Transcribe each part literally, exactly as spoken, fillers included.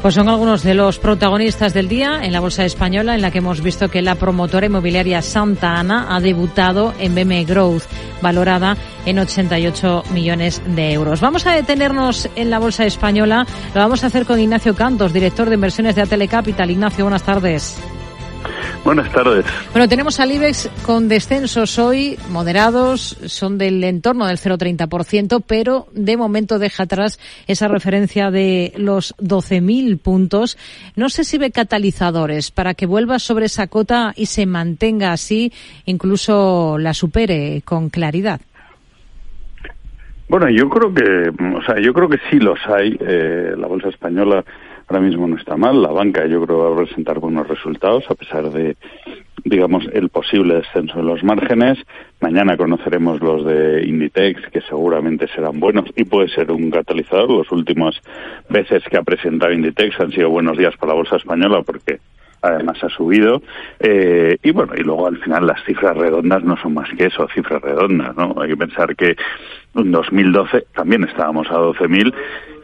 Pues son algunos de los protagonistas del día en la Bolsa Española, en la que hemos visto que la promotora inmobiliaria Santa Ana ha debutado en B M E Growth, valorada en ochenta y ocho millones de euros. Vamos a detenernos en la Bolsa Española. Lo vamos a hacer con Ignacio Cantos, director de inversiones de Atele Capital. Ignacio, buenas tardes. Buenas tardes. Bueno, tenemos al IBEX con descensos hoy moderados, son del entorno del cero coma treinta por ciento, pero de momento deja atrás esa referencia de los doce mil puntos. No sé si ve catalizadores para que vuelva sobre esa cota y se mantenga así, incluso la supere con claridad. Bueno, yo creo que, o sea, yo creo que sí los hay. Eh, la bolsa española ahora mismo no está mal. La banca yo creo va a presentar buenos resultados a pesar de, digamos, el posible descenso de los márgenes. Mañana conoceremos los de Inditex, que seguramente serán buenos y puede ser un catalizador. Las últimas veces que ha presentado Inditex han sido buenos días para la bolsa española porque además ha subido, eh, y bueno, y luego al final las cifras redondas no son más que eso, cifras redondas, ¿no? Hay que pensar que en dos mil doce también estábamos a doce mil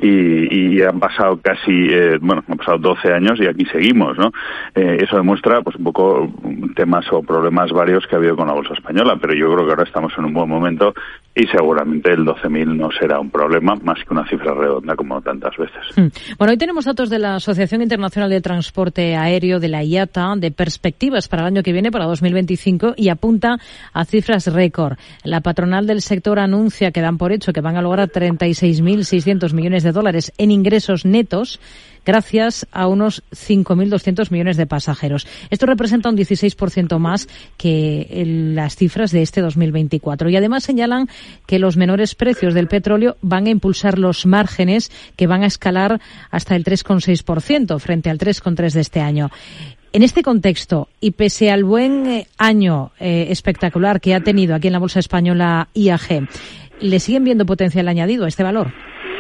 y, y han pasado casi, eh, bueno, han pasado doce años y aquí seguimos, ¿no? Eh, eso demuestra, pues, un poco temas o problemas varios que ha habido con la bolsa española, pero yo creo que ahora estamos en un buen momento y seguramente el doce mil no será un problema más que una cifra redonda como tantas veces. Mm. Bueno, hoy tenemos datos de la Asociación Internacional de Transporte Aéreo, de la I A T A, de perspectivas para el año que viene, para dos mil veinticinco, y apunta a cifras récord. La patronal del sector anuncia que dan por hecho que van a lograr treinta y seis mil seiscientos millones de dólares en ingresos netos, gracias a unos cinco mil doscientos millones de pasajeros. Esto representa un dieciséis por ciento más que el, las cifras de este dos mil veinticuatro. Y además señalan que los menores precios del petróleo van a impulsar los márgenes, que van a escalar hasta el tres coma seis por ciento frente al tres coma tres por ciento de este año. En este contexto, y pese al buen eh, año eh, espectacular que ha tenido aquí en la Bolsa Española I A G, ¿le siguen viendo potencial añadido a este valor?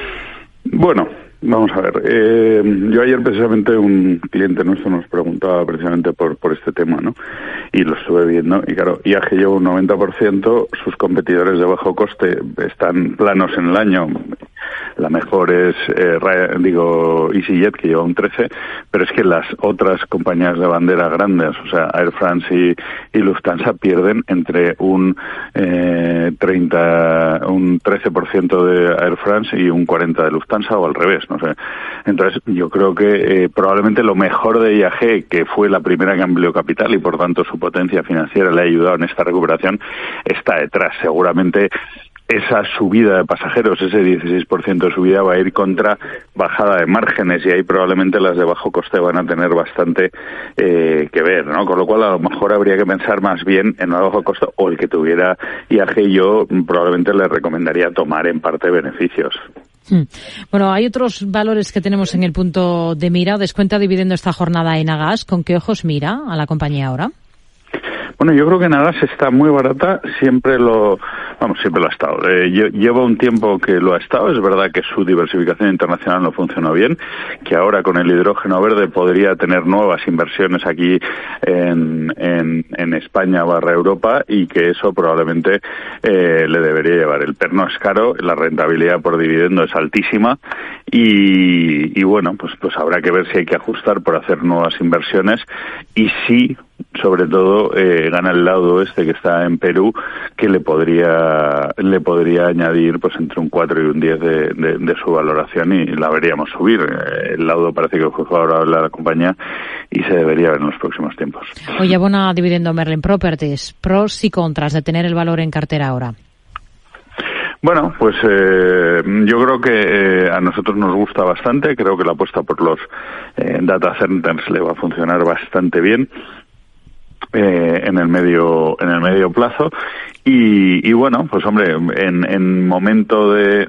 Bueno, vamos a ver. Eh, yo ayer precisamente un cliente nuestro nos preguntaba precisamente por por este tema, ¿no? Y lo estuve viendo. Y claro, I A G lleva un noventa por ciento, sus competidores de bajo coste están planos en el año. La mejor es, eh, digo, EasyJet, que lleva un trece, pero es que las otras compañías de bandera grandes, o sea, Air France y, y Lufthansa, pierden entre un eh, treinta, un trece por ciento de Air France y un cuarenta por ciento de Lufthansa, o al revés, no sé. Entonces, yo creo que eh, probablemente lo mejor de I A G, que fue la primera que amplió capital y por tanto su potencia financiera le ha ayudado en esta recuperación, está detrás. Seguramente esa subida de pasajeros, ese dieciséis por ciento de subida, va a ir contra bajada de márgenes, y ahí probablemente las de bajo coste van a tener bastante eh, que ver, ¿no? Con lo cual, a lo mejor habría que pensar más bien en el bajo coste, o el que tuviera I A G. Yo probablemente le recomendaría tomar en parte beneficios. Bueno, hay otros valores que tenemos en el punto de mira. Descuenta dividendo esta jornada en Agas. ¿Con qué ojos mira a la compañía ahora? Bueno, yo creo que Nagas está muy barata, siempre lo, vamos, siempre lo ha estado. Eh, lleva un tiempo que lo ha estado, es verdad que su diversificación internacional no funcionó bien, que ahora con el hidrógeno verde podría tener nuevas inversiones aquí en, en, en España barra Europa, y que eso probablemente eh, le debería llevar. El P E R no es caro, la rentabilidad por dividendo es altísima, y, y bueno, pues, pues habrá que ver si hay que ajustar por hacer nuevas inversiones, y si, sobre todo, eh, gana el laudo este que está en Perú, que le podría le podría añadir pues entre un cuatro y un diez de, de, de su valoración, y la veríamos subir. Eh, el laudo parece que fue favorable a la compañía y se debería ver en los próximos tiempos. Hoy abona dividendo Merlin Properties. Pros y contras de tener el valor en cartera ahora. Bueno, pues eh, yo creo que eh, a nosotros nos gusta bastante. Creo que la apuesta por los eh, data centers le va a funcionar bastante bien eh, en el medio en el medio plazo, y, y bueno, pues hombre, en, en momento de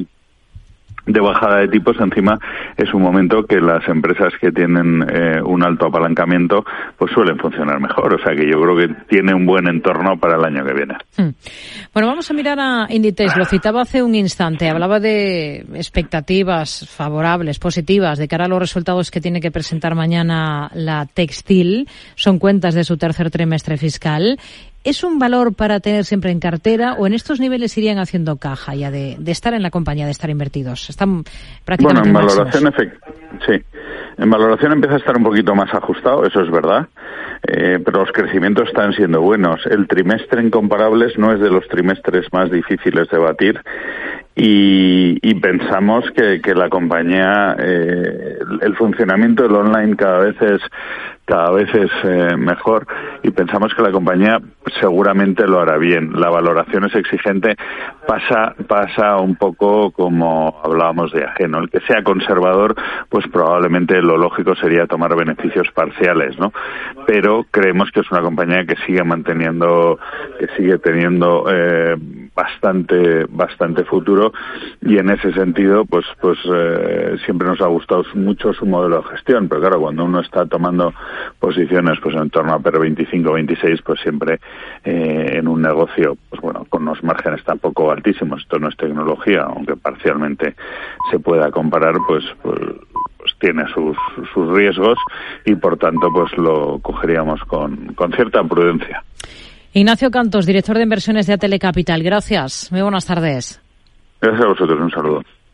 de bajada de tipos, encima es un momento que las empresas que tienen eh, un alto apalancamiento pues suelen funcionar mejor, o sea que yo creo que tiene un buen entorno para el año que viene. Hmm. Bueno, vamos a mirar a Inditex. Lo citaba hace un instante, hablaba de expectativas favorables, positivas, de cara a los resultados que tiene que presentar mañana la textil. Son cuentas de su tercer trimestre fiscal. ¿Es un valor para tener siempre en cartera, o en estos niveles irían haciendo caja ya de, de estar en la compañía, de estar invertidos? Están prácticamente Bueno, en valoración, efect- sí. En valoración empieza a estar un poquito más ajustado, eso es verdad, eh, pero los crecimientos están siendo buenos. El trimestre en comparables no es de los trimestres más difíciles de batir y, y pensamos que, que la compañía, eh, el, el funcionamiento del online cada vez es cada vez es eh, mejor y pensamos que la compañía seguramente lo hará bien. La valoración es exigente, pasa pasa un poco como hablábamos de ajeno. El que sea conservador, pues probablemente lo lógico sería tomar beneficios parciales, ¿no? Pero creemos que es una compañía que sigue manteniendo, que sigue teniendo eh, bastante bastante futuro y en ese sentido, pues pues eh, siempre nos ha gustado mucho su modelo de gestión, pero claro, cuando uno está tomando posiciones pues en torno a P E R veinticinco, veintiséis, pues siempre eh, en un negocio, pues bueno, con unos márgenes tampoco altísimos, esto no es tecnología, aunque parcialmente se pueda comparar, pues, pues, pues tiene sus, sus riesgos y por tanto pues lo cogeríamos con, con cierta prudencia. Ignacio Cantos, director de inversiones de Atele Capital. Gracias. Muy buenas tardes. Gracias a vosotros. Un saludo.